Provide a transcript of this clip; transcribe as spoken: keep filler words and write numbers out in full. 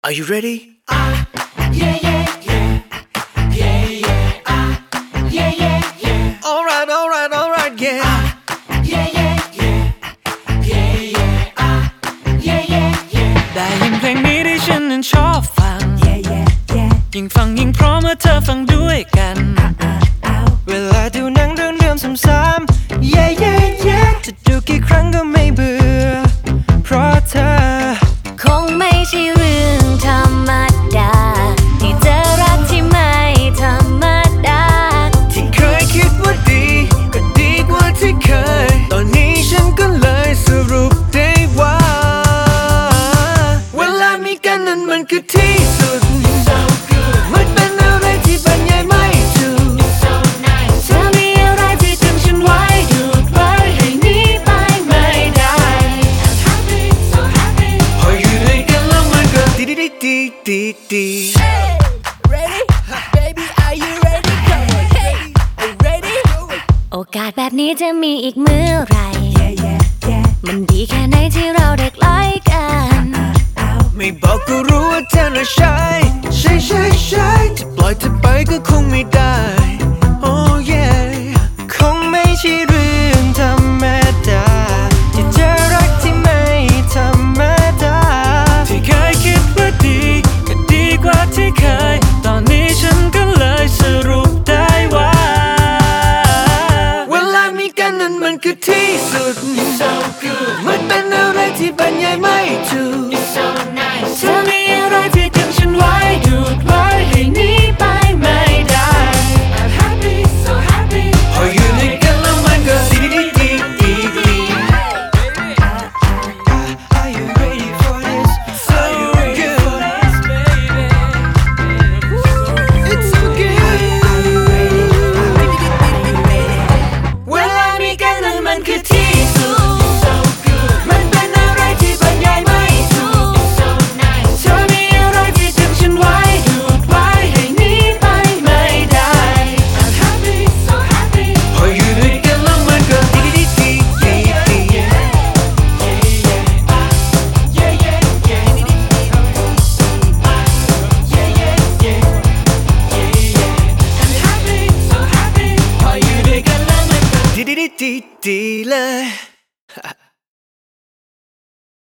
Are you ready? Ah, yeah, yeah, yeah, yeah, yeah, ah, yeah, yeah, yeah. Alright, alright, alright, yeah. Ah, yeah, yeah, yeah, yeah, yeah, ah, yeah, yeah, yeah. ได้ยินเพลงนี้ที่ฉันนั้นชอบฟัง Yeah, yeah, yeah. ยิ่งฟังยิ่งเพราะเมื่อเธอฟังด้วยกัน Ah, ah, ah. เวลาดูหนังเรื่องเดิมซ้ำๆ yeah yeah yeah จะดูกี่ครั้งก็ไม่เบื่อเพราะเธอคงไม่ใช่เรื่องธรรมดาที่เจอรักที่ไม่ธรรมดาที่เคยคิดว่าดีก็ดีกว่าที่เคยตอนนี้ฉันก็เลยสรุปได้ว่าเวลามีกันนั้นมันคือที่สุด So good, มันเป็นอะไรที่บรรยายไม่ถูก so nice. เธอมีอะไรที่ดึงฉันไว้ดูดไว้ให้หนีไปไม่ได้ I'm happy, so happy. พออยู่ด้วยกันแล้วมันก็ดีดีดีดีดี Ready, baby? Are you ready? Come on, hey, are you ready? โอกาสแบบนี้จะมีอีกเมื่อไหร Yeah, yeah, yeah. มันดีแค่ไหนที่เราได้ใกล้กันไม่บอกก็รู้ว่าเธอน่ะใช่ใช่ใช่ใช่จะปล่อยเธอไปก็คงไม่ได้ Oh yeah คงไม่ใช่เรื่องธรรมดาที่เจอรักที่ไม่ธรรมดาที่เคยคิดว่าดีก็ดีกว่าที่เคยตอนนี้ฉันก็เลยสรุปได้ว่าเวลามีกันนั้นมันคือที่สุด So good, มันเป็นอะไรที่บรรยายไม่ถูก so nice. เธอมีอะไรที่ดึงฉันไว้ดูดไว้ให้หนีไปไม่ได้ I'm happy, so happy. พออยู่ด้วยกันแล้วมันก็ดีดีดีดีดี Are you ready for this? So Are you ready good. for this, baby? It's so good เวลามีกันนั้นมันคือที่สุด So good, มันเป็นอะไรที่บรรยายไม่ถูก so nice. เธอมีอะไรที่ดึงฉันไว้ดูดไว้ให้หนีไปไม่ได้ I'm happy, so happy. พออยู่ด้วยกันแล้วมันก็ดีดีดีดีดี Yeah, yeah, ah, yeah, yeah, yeah. Ah, yeah, yeah, yeah, yeah, yeah. I'm happy, so happy. พออยู่ด้วยกันแล้วมันก็ดีดีดีดีเลย